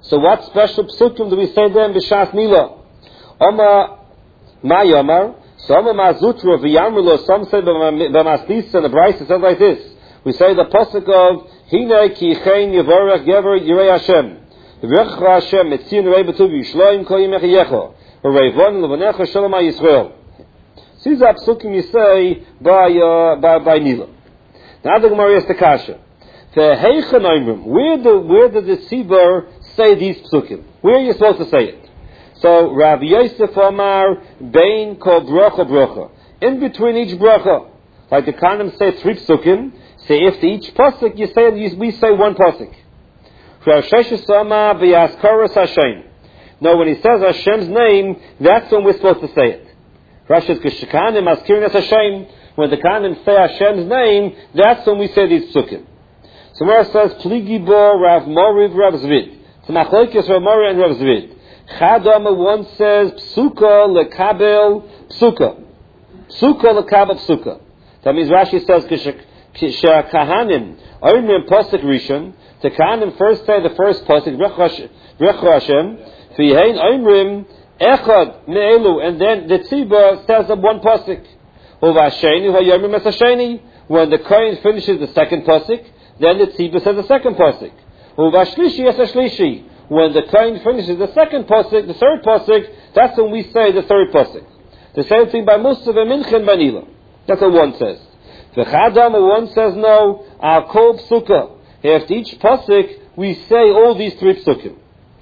So what special psukim do we say then b'shas nila? Oma ma yomar. So Oma ma zutru v'yamrulo. Some say b'masnisa, and the Bryce says like this. We say the pasuk of Hine ki chen yivorech gever yirei Hashem. Yivorech Hashem etzin rei b'tuv yishloim kol yimech yecho. V'reivon l'vonecha shalom ha'Yisrael. So these are psukim you say by Nila. Now the Gemara is the kasha. Where did the Tzibur say these psukim? Where are you supposed to say it? So Rav Yosef Omar Bein Kol Bracha Bracha. In between each bracha, like the Kanim say 3 psukim. Say after each pasuk we say 1 pasuk. Rav Sheshes Omar V'Yaskaras Hashem. Now when he says Hashem's name, that's when we're supposed to say it. Rashi says K'Shekanim Askirin Es Hashem. When the Kanim say Hashem's name, that's when we say these psukim. So Mara says, Pligi Bo Rav Moriv Rav Zvid. So Machlokes Rav Moriv and Rav Zvid. Chadama one says, Psuka lekabel psuka. Psuka lekabel psuka. That means Rashi says, Kahanim, Oimrim Pasuk Rishon. The Kahanim first say the first Pasuk, Rechu Hashem. V'yein Oimrim Echad Me'elu. And then the Tzibur says of 1 Pasuk. Uvasheni V'yomrim Es Hasheni. When the Kohen finishes the second Pasuk, then the Tzibur says the second pasuk. Uvashlishi es hashlishi. When the Kohen finishes the second pasuk, the third pasuk, that's when we say the third pasuk. The same thing by Musaf and Minchen Banila. That's what one says. The Chadam one says no. Al kol psuka. After each pasuk, we say all these 3 psukim.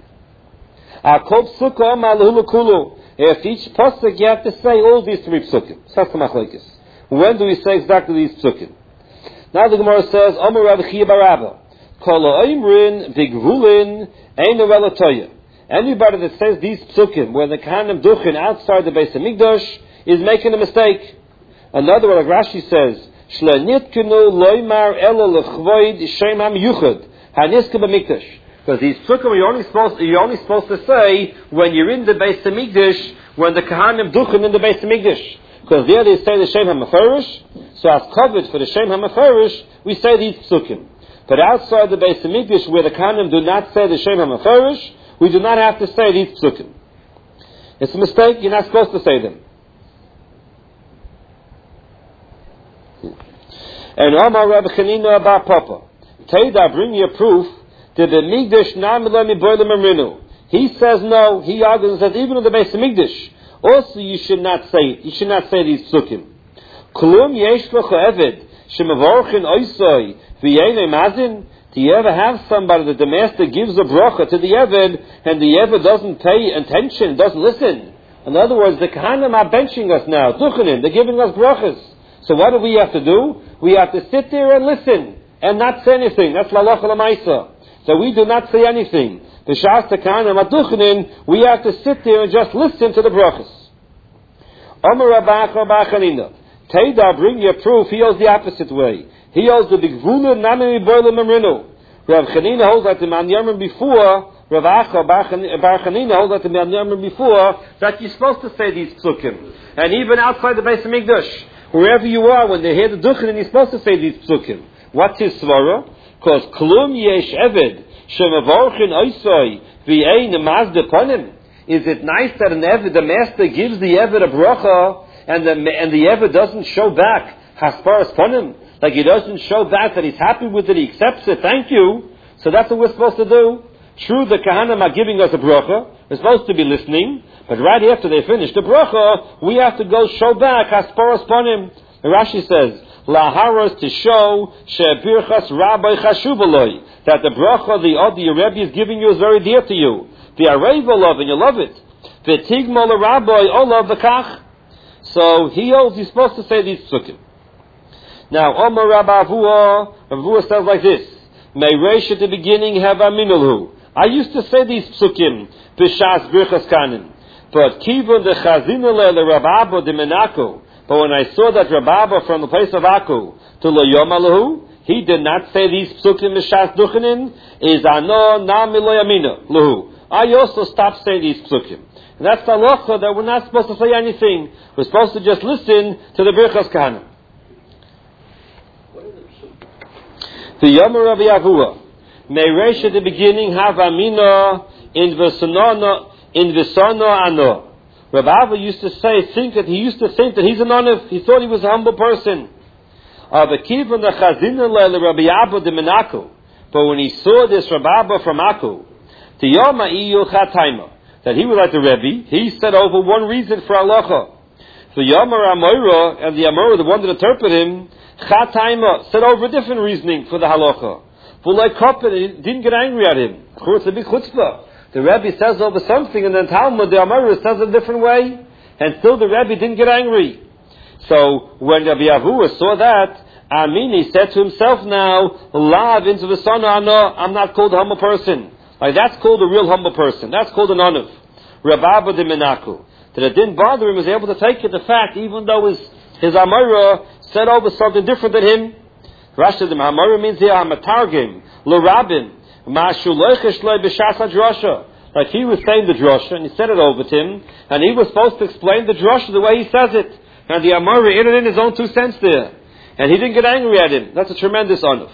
Al kol psuka ma lehulakulu. After each pasuk, you have to say all these 3 psukim. That's the machlekes. When do we say exactly these psukim? Now the Gemara says, Omer Rav Chia Barabba, Kol Oimrin Vigvulin Einu Relatoya. Anybody that says these psukim, where the Kahanim Duchin outside the Beis HaMikdash, is making a mistake. Another one, like Rashi says, Shlenitkenu Loimar Elo Lechvoid Shem HaMiyuchad Haniska B'Mikdash. Because these psukim you're only supposed to say when you're in the Beis HaMikdash, when the Kahanim Duchin in the Beis HaMikdash. Because there they say the Shem HaMefarish, so as covered for the Shem HaMefarish, we say these psukim. But outside the Beis HaMikdash, where the Kahanim do not say the Shem HaMefarish, we do not have to say these psukim. It's a mistake, you're not supposed to say them. And Omar Rabbi Chanina Bar Papa, Teda, bring you a proof that the Migdash Namilami Boilam Amrinu. He says no, he argues and says even in the Beis HaMikdash, also, you should not say it. You should not say these psukim. Klum yesh lecha eved shemavorchin oisoi v'yenei mazin. Do you ever have somebody that the master gives a bracha to the eved and the eved doesn't pay attention, doesn't listen? In other words, the kahanim are benching us now, duchenim, they're giving us brachas. So what do we have to do? We have to sit there and listen and not say anything. That's lalacha l'maisa. So we do not say anything. The Shas Kahanim Aduchnin, we have to sit there and just listen to the brachas. Omer Rabach Chanina. Teda, bring your proof. He holds the opposite way. He holds the Bigvula Nami Boilam Amrinu. Rav Chanina holds that the Man Yamim before, Rav Bar Chanina holds that the Man Yamim before, that you're supposed to say these psukim. And even outside the Beis HaMikdash, wherever you are, when they hear the Duchnin, you're supposed to say these psukim. What's his svara? Because Klum Yesh Eved, Shemavorchin Oisoi, V'yein Mazda Ponim. Is it nice that an Eved, the master gives the Eved a bracha, and the Eved doesn't show back Hasparas Ponim? Like he doesn't show back that he's happy with it, he accepts it, thank you. So that's what we're supposed to do. True, the Kahanim are giving us a bracha, we're supposed to be listening, but right after they finish the bracha, we have to go show back Hasparas Ponim. Rashi says, Laharos, to show Shebirchas Rabbi Chashuvaloi, that the bracha the Rebbe is giving you is very dear to you. The Areva love, and you love it. The Tigmal Rabbi Olav V'kach. So he holds he's supposed to say these psukim. Now, Omar Rabbi Avua says like this: May Reish at the beginning have Aminulhu. I used to say these psukim b'shas birchas kanim, but kivon the chazinale le Rababa de Menako. But when I saw that Rababa from the place of Aku to Loyomalahu, he did not say these psukim b'shas duchenin. Is ano nami loyamina lahu. I also stopped saying these psukim. And that's the halacha that we're not supposed to say anything. We're supposed to just listen to the birchas kanim. The Yomer of Yavua. May Reish at the beginning have Amina in Visana Ano. Rabbi Abba used to think that he's an onif. He thought he was a humble person. But when he saw this Rabbi Abba from Akku, that he was like the Rebbe, he said over one reason for halacha. The Yamar Amoira, and the Amora, the one that interpreted him, Chataima, said over a different reasoning for the halacha. For like Koppin, he didn't get angry at him. It's a big chutzpah. The Rebbe says over something, and then Talmud, the Amora, says a different way, and still the Rebbe didn't get angry. So when Rabbi Avua saw that, he said to himself now, Lav into the son, I'm not called a humble person. Like that's called a real humble person. That's called an onav. Rabbi Abba de Menaku. That it didn't bother him, he was able to take it, the fact, even though his Amora said over something different than him. Rashi, the Amora means here, Hamatargim, L'Rabim, Ma'ashu Loichesh Loi B'Shas HaDrosha. Like he was saying the drosha, and he said it over to him, and he was supposed to explain the drosha the way he says it. And the Amora added in his own 2 cents there. And he didn't get angry at him. That's a tremendous onav.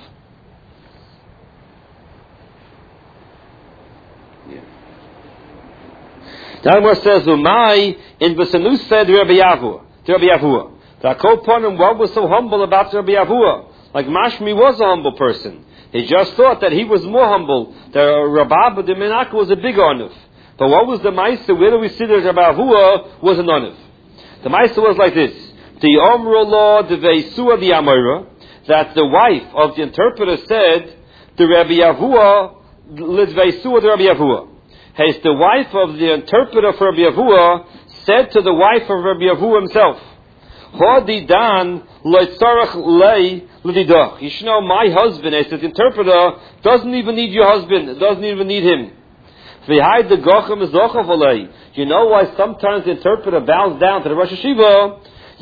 The Gemara says, "Umay in Besanus said Rabbi Yavua." The Akoponim, what was so humble about Rabbi Yavua? Like Mashmi was a humble person. He just thought that he was more humble. The Rabbi de Menaka was a big onav. But what was the Maisa? Where do we see that Rabbi Yavua was an onav? The Maisa was like this: the Omrullah the Veisua the Amora, that the wife of the interpreter said, "The Rabbi Yavua Lidveisua the Rabbi Yavua." The wife of the interpreter for Rabbi Yavua said to the wife of Rabbi Yavua himself, you should know my husband, as the interpreter, doesn't even need your husband, doesn't even need him. You know why sometimes the interpreter bows down to the Rosh Hashiva?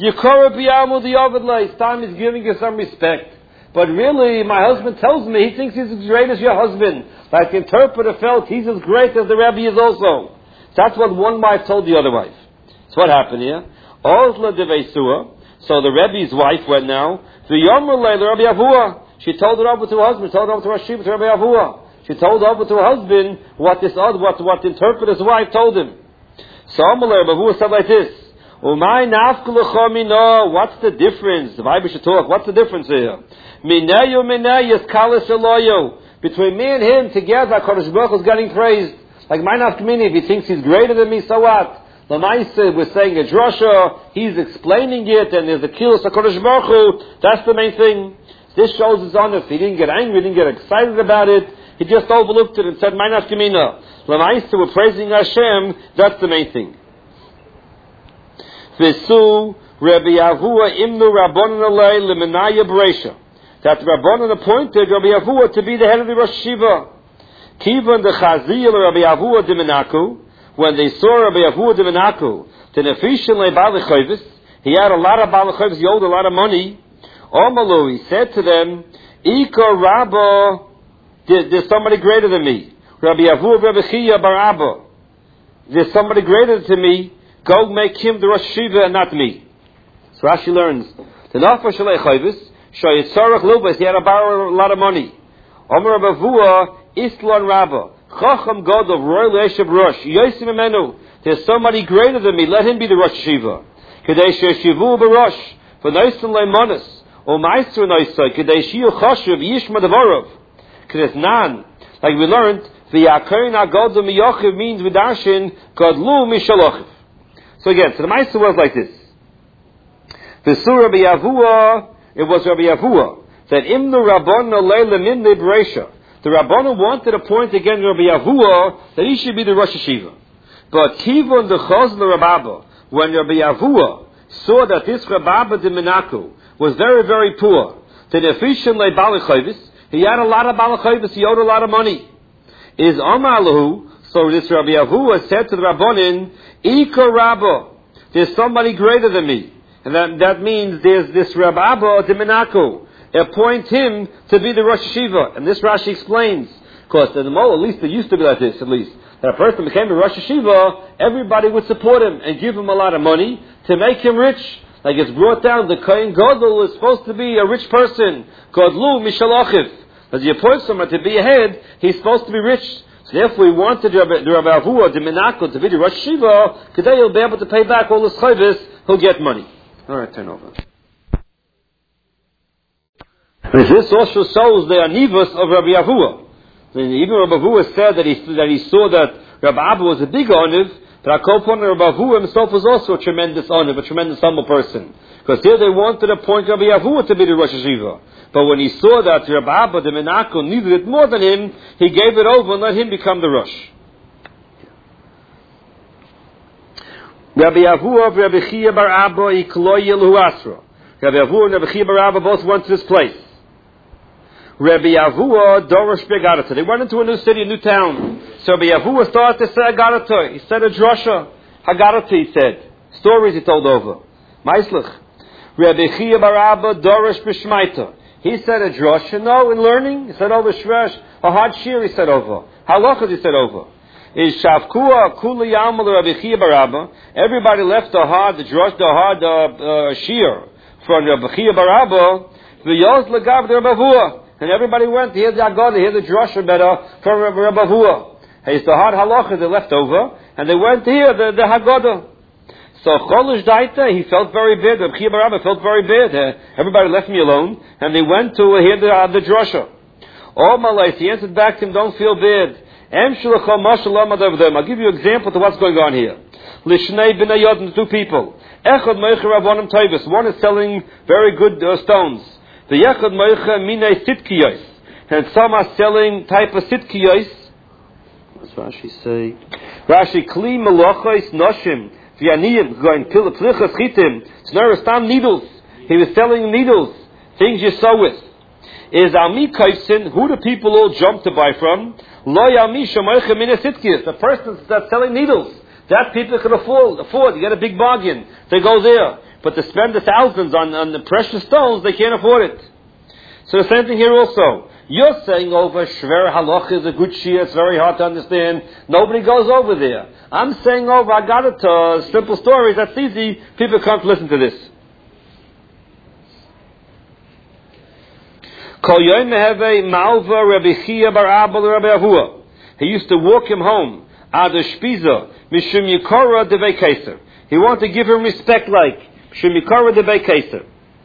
It's time he's giving you some respect. But really, my husband tells me he thinks he's as great as your husband. Like the interpreter felt he's as great as the Rebbe is also. That's what one wife told the other wife. So what happened here? So the Rebbe's wife went now. She told it over to her husband. Told it over to her Shiva, to Rabbi Yavua. She told over to her husband what the interpreter's wife told him. So Rabbi Yavua said like this: what's the difference? The Bible should talk. What's the difference here? Between me and him together, Kodesh Baruch Hu is getting praised. Like my nafkamini, if he thinks he's greater than me, so what? Lamaisa, we're saying a drosha, he's explaining it, and there's a kilos of Kodesh Baruch Hu. That's the main thing. This shows his honor. He didn't get angry, he didn't get excited about it. He just overlooked it and said, my nafkamina. Lamaisa, we're praising Hashem. That's the main thing. Visu Rabbi Yavua imnu Rabbanan alei lemenaya b'reisha. That Rabbanan appointed Rabbi Yavua to be the head of the Rosh Hashiva. Kivan the Chaziyah Rabbi Yavua de Menaku. When they saw Rabbi Yavua de Menaku, the Nefishin le Balachovis, he had a lot of Balachovis, he owed a lot of money. Omalu, he said to them, Ika Rabba, there's somebody greater than me. Rabbi Yavua Rabbi Chia bar Abba. There's somebody greater than me. Go make him the Rosh Hashiva and not me. So Rashi learns, the Nafar Shalei Chovis, Shoyitzarach Lubas, he had to borrow a lot of money. Omer Rabbi Yavua, Islan Rabba. Chacham God of Royal Eshab Rosh. Yosim Emenu. There's somebody greater than me. Let him be the Rosh Hashiva. Kadesh Yeshivu Barosh. For Noisim Leimanis. O Meister Noisai. Kadesh Yiu Choshev Yishma Devorov. Kadesh Nan. Like we learned, V'yakerin HaGod Miyochiv means V'darshin Godlu Mishalochiv. So again, so the Meister was like this. V'su Rabbi Yavua, it was Rabbi Yavua, that Imnu Rabbon Leila Minne B'Reisha. The Rabbanu wanted to point again to Rabbi Yavua that he should be the Rosh Hashiva. But Kivon the Chazl Rabbaba, when Rabbi Yavua saw that this Rabbaba de Menaku was very, very poor, the Nefishin le Balachovis, he had a lot of Balachovis, he owed a lot of money. Is Amalahu, so this Rabbi Yavua said to the Rabbanin, Ika Rabba, there's somebody greater than me. And that means there's this Rabbaba de Menaku. Appoint him to be the Rosh Hashiva. And this Rashi explains, because in the Mol, at least it used to be like this, at least, that a person became a Rosh Hashiva, everybody would support him and give him a lot of money to make him rich. Like it's brought down, the Kohen Gadol is supposed to be a rich person. Godlu Mishalachiv. As you appoint someone to be a head, he's supposed to be rich. So therefore, we wanted the Rabbi Avua, the Menachel, to be the Rosh Yeshiva, because he'll be able to pay back all his chayvus, he'll get money. All right, turn over. And this also shows the anivus of Rabbi Avua. Even Rabbi Avua said that he saw that Rabbi Abba was a big oniv, but Akopon and Rabbi Avua himself was also a tremendous oniv, a tremendous humble person. Because here they wanted to appoint Rabbi Avua to be the Rosh Yeshiva. But when he saw that Rabbi Abba, the Menachel, needed it more than him, he gave it over and let him become the Rosh. Rabbi Avua of Rabbi Chia bar Abba Ikloy Yelahu Asra. Rabbi Avua and Rabbi Chia bar Abba both went to this place. Rabbi Avua Dorosh Begarata. They went into a new city, a new town. So Rabbi Avua started to say Agarata. He said a drasha. Hagarata, he said. Stories he told over. Meislech. Rabbi Chia bar Abba Dorosh B'Shmaita. He said a drasha. No, in learning. He said over Shresh. A hard shir he said over. Halachas he said over. Is Shavkua Kuli Yamal Rabbi Chia bar Abba. Everybody left the hard, the drush, the hard shir from Rabbi Chia bar Abba. V'yoz Lagav Rabbi Avua. And everybody went to hear the Agada, hear the drasha better from Rabbi Avua. It's the hard halacha they left over, and they went to hear the Haggadah. So Cholish Daita, he felt very bad. Rabbi Chia bar Abba felt very bad. Everybody left me alone, and they went to hear the drasha. Oh Malais, he answered back to him, don't feel bad. I'll give you an example to what's going on here. Lishnei b'nayod, two people. Echad meicher avonim toivus. One is selling very good stones. The Yechad Moicha Minei Sitkiyos. And some are selling type of Sitkiyos. What's Rashi say? Rashi Kli Melochos Noshim V'yaniyim going till the Plichas Chitim. It's not Stam needles. He was selling needles, things you sew with. Is Ami Kaifsin, who the people all jump to buy from? Lo Yami Shamoicha Minei Sitkiyos. The person that's selling needles. That people can afford. You get a big bargain. They go there. But to spend the thousands on the precious stones, they can't afford it. So the same thing here also. You're saying over Shver Halach is a good shia, it's very hard to understand. Nobody goes over there. I'm saying over Agadata, simple stories, that's easy. People can't listen to this. Kol Yom Meheve Malva Rabbi Chia bar Abba Rabbi Avua. He used to walk him home. Ada Shpiza Mishum Yikora Devei Keser. He wanted to give him respect like Shemikara de Beikaiser.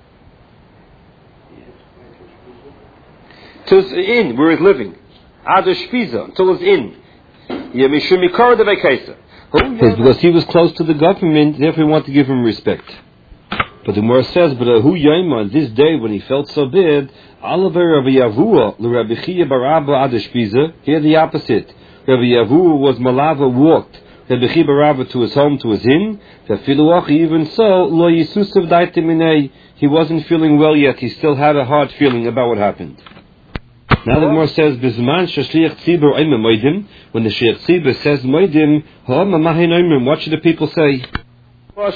Till it's in, where he's living. Ada Shpiza, until it's in. Shemikara de Beikaiser. Because he was close to the government, therefore he wanted to give him respect. But the Gemara says, but Hu Yaima, this day when he felt so bad, Alaver Rabbi Yavua, Rabbi Chia bar Abba Ada Shpiza, here the opposite. Rabbi Yavua was Malava walked. Rabbi Chia bar Abba to his home, to his inn. Even so, lo yisusav daitiminei. He wasn't feeling well yet. He still had a hard feeling about what happened. Now the Gemara says, "Bizman shashliach tzibur oimim moedim." When the shliach tzibur says moedim, what should the people say? That's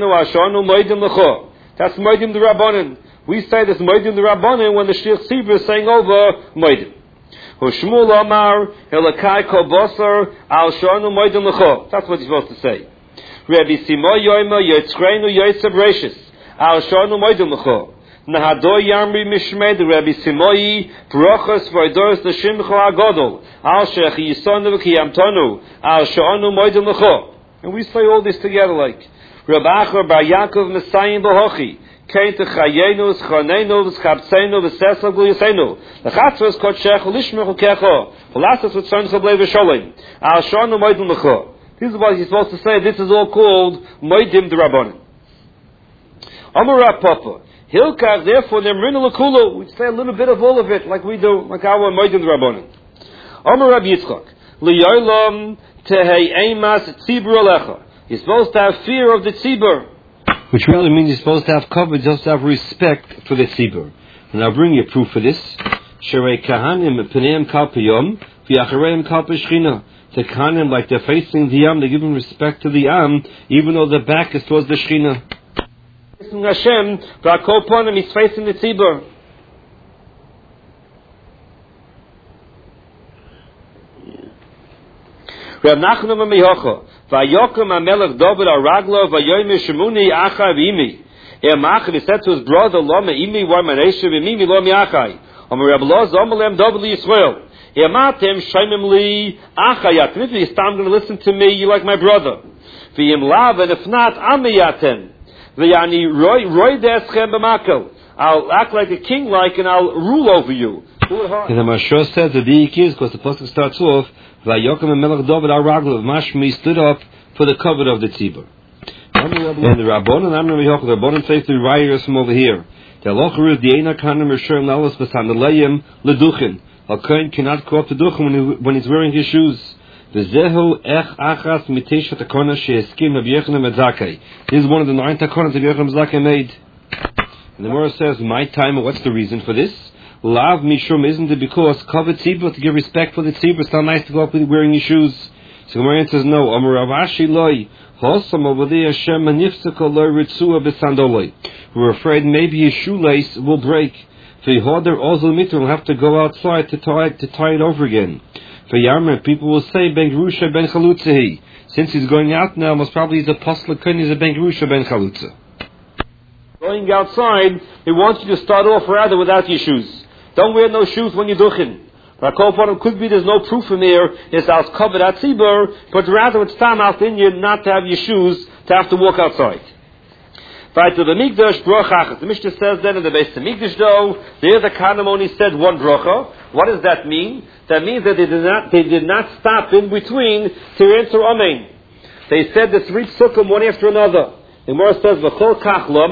moedim the rabbanon. We say this moedim the rabbanon when the shliach tzibur is saying over moedim. Shmuel Amar Elakai Kol Basar Al Shanu Moedim Lecho. That's what he's supposed to say. Rabbi Simo Yoima Yotzreinu Yotzeb Rashis Al Shanu Moedim Lecho. Nahado Yamri Mishmed Rabbi Simoi Brochos Voidoros L'Shimcho Agodol Al Shech Yisonu V'Kiyamtonu Al Shanu Moedim Lecho. And we say all this together like Rabbi Achor Bar Yaakov Messiah Bohochi. Kein te chayenu, schonenu, v'schabtzenu, v'sesel g'yusenu. L'chatzvos kodshech, l'ishmech u'kecho. V'lasas v'tzoncha b'lei v'sholim. Al shonu moedim l'cho. This is what he's supposed to say. This is all called moedim d'rabbanim. Amar Rav Papa. Hilkach, therefore, nemrinu l'kulu. We say a little bit of all of it, like we do, like our moedim d'rabbanim. Amar Rav Yitzchak. L'yoylam tehei eimas tzibur alecha. You're supposed to have fear of the tzibur. Which really means you're supposed to have cover, just to have respect for the tzibur. And I'll bring you proof for this. Sherei kahanim peneim kal piyom, v'yachareim kal peshchina. The kahanim, like they're facing the yam, they give them respect to the yam, even though the back is towards the shchina. Hashem, v'akol ponim, he's facing the tzibur. Rav Nachman Mihocha. Vayokum Amelech David Araglo Vayoyim Shemuni Achai V'imi. Machar, he said to his brother, Lama Imi War Manesha V'imi Lomi Achai. Rabbi Lo Zomalem David Yisrael. Yamatem shaimim li achayat. If you stop going to listen to me, you're like my brother. V'yim lav, and if not, amiyatem. V'yani roy deschem b'makel. I'll act like a king, and I'll rule over you. And the Mashur says the Diik is because the pasuk starts off, Vayokem Melech David Araglav Mashmi stood up for the cover of the tzibur. And the Rabbanon, the Rabbanon says to writers from over here. The halacha is the Eina Kanim Rishonim Lalas B'Sandalayim Leduchin. A kohen cannot go up to duchin when he's wearing his shoes. V'zehu ech achas mitesha takona she'eskim Rabbi Yochanan Zakai. This is one of the 9 takonas that Yochanan Zakai made. And the Gemara says, my time, what's the reason for this? Lav mishum, isn't it because cover tzibur, to give respect for the tzibur? It's not nice to go up with wearing your shoes. So the Gemara says, no. Amar Rav Ashi loy hosam over there Hashem manifsaka loy ritzua b'sandoloi. We're afraid maybe his shoelace will break. For Yehoder Ozel Mitzvah will have to go outside to tie it over again. For Yarmer, people will say Ben Gerusha Ben Chalutzahi. Since he's going out now, most probably he's a Pasla Kun, he's a Ben Gerusha Ben Chalutza. Going outside, he wants you to start off rather without your shoes. Don't wear no shoes when you're duchin. But could be there's no proof in there, it's as covered at tzibur, but rather it's time out in you not to have your shoes, to have to walk outside. Right to the Mikdash, brochachas. The Mishnah says then in the base of Mikdash though, there the Kanim only said one brocha. What does that mean? That means that they did not stop in between to answer Amen. They said the 3 psukim one after another. The Gemara says, V'chol kach lo